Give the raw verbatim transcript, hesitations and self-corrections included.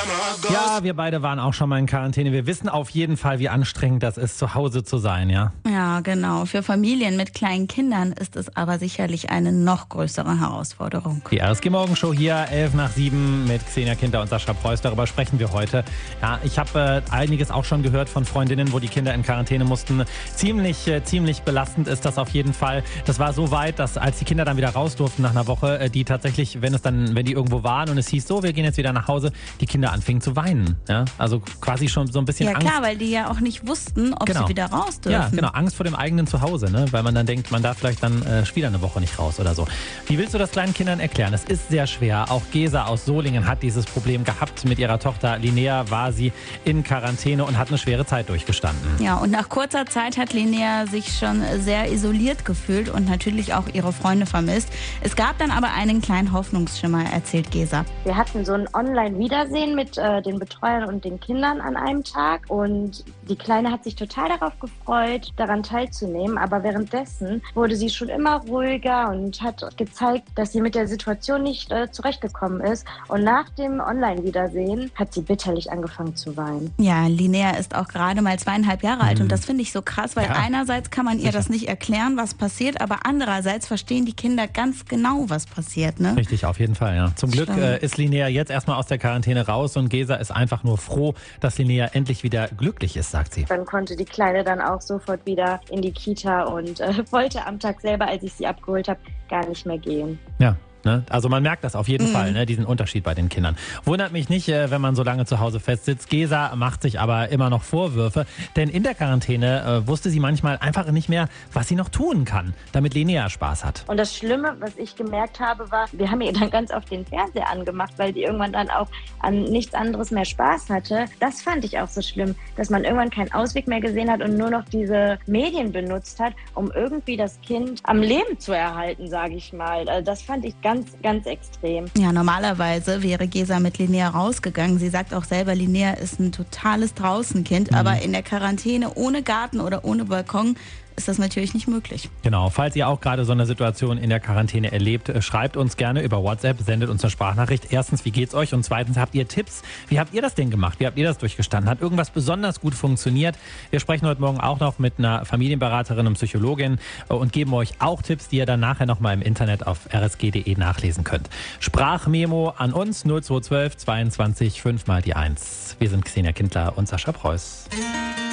Ja, wir beide waren auch schon mal in Quarantäne. Wir wissen auf jeden Fall, wie anstrengend das ist, zu Hause zu sein, ja? Ja, genau. Für Familien mit kleinen Kindern ist es aber sicherlich eine noch größere Herausforderung. Die R S G-Morgenshow hier, elf nach sieben mit Xenia Kinter und Sascha Preuß. Darüber sprechen wir heute. Ja, ich habe äh, einiges auch schon gehört von Freundinnen, wo die Kinder in Quarantäne mussten. Ziemlich, äh, ziemlich belastend ist das auf jeden Fall. Das war so weit, dass als die Kinder dann wieder raus durften nach einer Woche, äh, die tatsächlich, wenn es dann, wenn die irgendwo waren und es hieß so, wir gehen jetzt wieder nach Hause, die Kinder anfingen zu weinen. Ja? Also quasi schon so ein bisschen Ja Angst. klar, weil die ja auch nicht wussten, ob Genau. sie wieder raus dürfen. Ja, genau. Angst vor dem eigenen Zuhause, ne? Weil man dann denkt, man darf vielleicht dann äh, wieder eine Woche nicht raus oder so. Wie willst du das kleinen Kindern erklären? Es ist sehr schwer. Auch Gesa aus Solingen hat dieses Problem gehabt. Mit ihrer Tochter Linnea war sie in Quarantäne und hat eine schwere Zeit durchgestanden. Ja, und nach kurzer Zeit hat Linnea sich schon sehr isoliert gefühlt und natürlich auch ihre Freunde vermisst. Es gab dann aber einen kleinen Hoffnungsschimmer, erzählt Gesa. Wir hatten so ein Online-Wiedersehen mit äh, den Betreuern und den Kindern an einem Tag und die Kleine hat sich total darauf gefreut, daran teilzunehmen, aber währenddessen wurde sie schon immer ruhiger und hat gezeigt, dass sie mit der Situation nicht äh, zurechtgekommen ist, und nach dem Online-Wiedersehen hat sie bitterlich angefangen zu weinen. Ja, Linnea ist auch gerade mal zweieinhalb Jahre alt Mhm. und das finde ich so krass, weil Ja. einerseits kann man ihr Sicher. das nicht erklären, was passiert, aber andererseits verstehen die Kinder ganz genau, was passiert, ne? Richtig, auf jeden Fall, ja. Zum Glück Stimmt. äh, ist Linnea jetzt erstmal aus der Quarantäne raus und Gesa ist einfach nur froh, dass Linnea endlich wieder glücklich ist, sagt sie. Dann konnte die Kleine dann auch sofort wieder in die Kita und äh, wollte am Tag selber, als ich sie abgeholt habe, gar nicht mehr gehen. Ja. Ne? Also man merkt das auf jeden Mhm. Fall, ne? Diesen Unterschied bei den Kindern. Wundert mich nicht, äh, wenn man so lange zu Hause festsitzt. Gesa macht sich aber immer noch Vorwürfe, denn in der Quarantäne äh, wusste sie manchmal einfach nicht mehr, was sie noch tun kann, damit Linnea Spaß hat. Und das Schlimme, was ich gemerkt habe, war, wir haben ihr dann ganz oft den Fernseher angemacht, weil die irgendwann dann auch an nichts anderes mehr Spaß hatte. Das fand ich auch so schlimm, dass man irgendwann keinen Ausweg mehr gesehen hat und nur noch diese Medien benutzt hat, um irgendwie das Kind am Leben zu erhalten, sage ich mal. Also das fand ich ganz Ganz, ganz extrem. Ja, normalerweise wäre Gesa mit Linnea rausgegangen. Sie sagt auch selber, Linnea ist ein totales Draußenkind, Mhm. aber in der Quarantäne ohne Garten oder ohne Balkon ist das natürlich nicht möglich. Genau, falls ihr auch gerade so eine Situation in der Quarantäne erlebt, äh, schreibt uns gerne über WhatsApp, sendet uns eine Sprachnachricht. Erstens, wie geht's euch? Und zweitens, habt ihr Tipps? Wie habt ihr das denn gemacht? Wie habt ihr das durchgestanden? Hat irgendwas besonders gut funktioniert? Wir sprechen heute Morgen auch noch mit einer Familienberaterin und Psychologin äh, und geben euch auch Tipps, die ihr dann nachher nochmal im Internet auf r s g punkt d e nachlesen könnt. Sprachmemo an uns null zwei zwölf zweiundzwanzig fünf mal die eins. Wir sind Xenia Kindler und Sascha Preuß.